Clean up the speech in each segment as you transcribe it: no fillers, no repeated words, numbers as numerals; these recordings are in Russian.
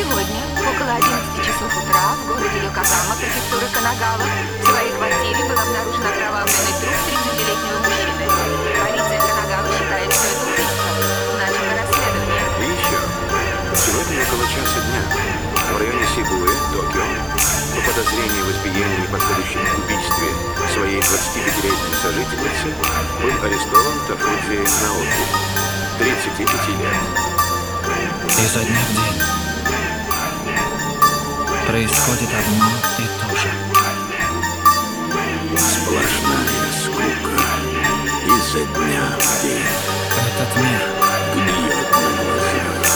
Сегодня, около 11 часов утра, в городе Йокогама, префектуры Канагава, в своей квартире был обнаружен окровавленный труп 30-летнего мужчины. Полиция Канагавы считает, что это убийство. Начато расследование. И еще. Сегодня около часа дня в районе Сибуэ, Токио, по подозрению в избиении и последующем убийстве своей 25-летней сожительницы был арестован Тафудзи Наоки, 35 лет. Изо дня в день происходит одно и то же. Сплошная скука изо дня в день. Этот мир Гниет на глазах.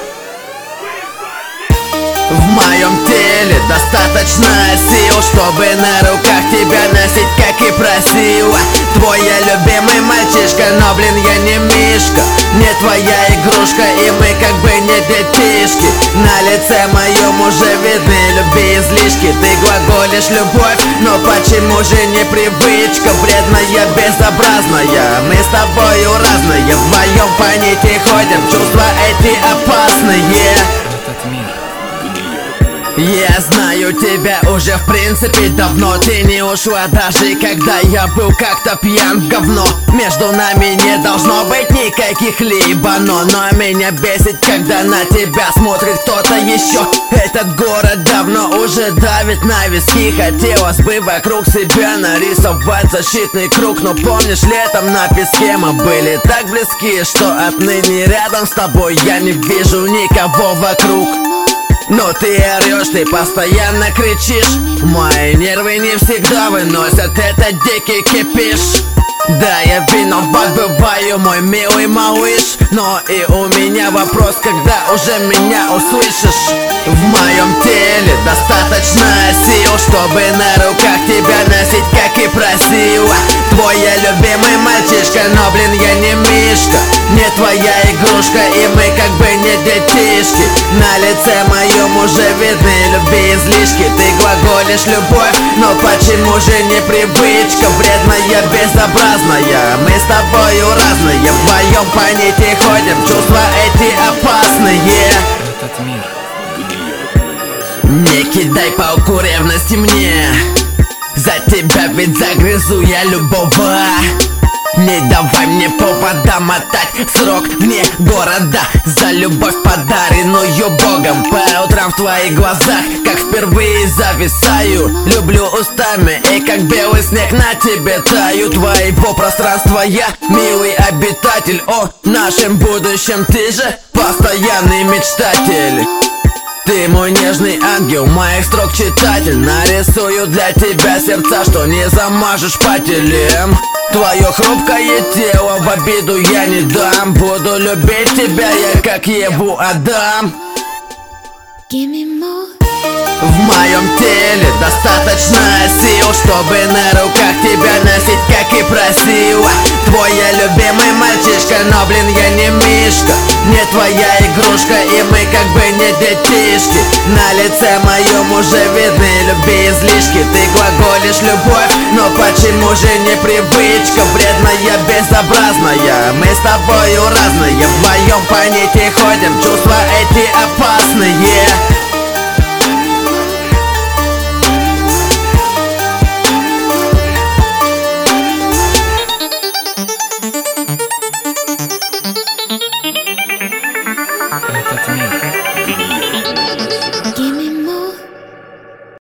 В моем теле достаточно сил, чтобы на руках тебя носить, как и просила. Твой я любимый мальчишка, но, блин, я не мишка. Не твоя игрушка, и мы как бы не детишки. На лице моем уже видны любви излишки. Ты глаголишь любовь, но почему же не привычка? Вредная, безобразная, мы с тобою разные. Вдвоем по нити ходим, чувства эти опасные. Этот мир Я знаю тебя уже в принципе давно. Ты не ушла даже когда я был как-то пьян в говно. Между нами не должно быть никаких либо но меня бесит, когда на тебя смотрит кто-то еще. Этот город давно уже давит на виски. Хотелось бы вокруг себя нарисовать защитный круг, но помнишь, летом на песке мы были так близки, что отныне рядом с тобой я не вижу никого вокруг. Но ты орешь, ты постоянно кричишь. Мои нервы не всегда выносят этот дикий кипиш. Да, я виноват бываю, мой милый малыш, но и у меня вопрос, когда уже меня услышишь. В моем теле достаточно сил, чтобы на руках тебя носить, как и просила. Твой я любимый мальчишка, но, блин, я не мишка. Не твоя игрушка, и мы как бы не детишки. На лице моем уже видны любви излишки. Ты глаголишь любовь, но почему же не привычка? Вредная, безобразная, мы с тобою разные. Вдвоем по нити ходим, чувства эти опасные. Этот мир Не кидай палку ревности мне. За тебя ведь загрызу я любого. Не давай мне повода мотать срок вне города. За любовь, подаренную Богом. По утрам в твоих глазах, как впервые зависаю. Люблю устами, и как белый снег на тебе таю. Твоего пространства я милый обитатель. О нашем будущем ты же постоянный мечтатель. Ты мой нежный ангел, моих строк читатель. Нарисую для тебя сердца, что не замажешь пателем. Твое хрупкое тело в обиду я не дам. Буду любить тебя я, как Еву Адам. В моем теле достаточно сил, чтобы на руках тебя носить, как и просила. Твой я любимый мальчишка, но, блин, я не мишка. Не твоя игрушка, и мы как бы не детишки. На лице моем уже видны любви излишки. Ты глаголишь любовь, но почему же не привычка? Вредная, безобразная, мы с тобою разные. Вдвоем по нити ходим, чувства эти опасные.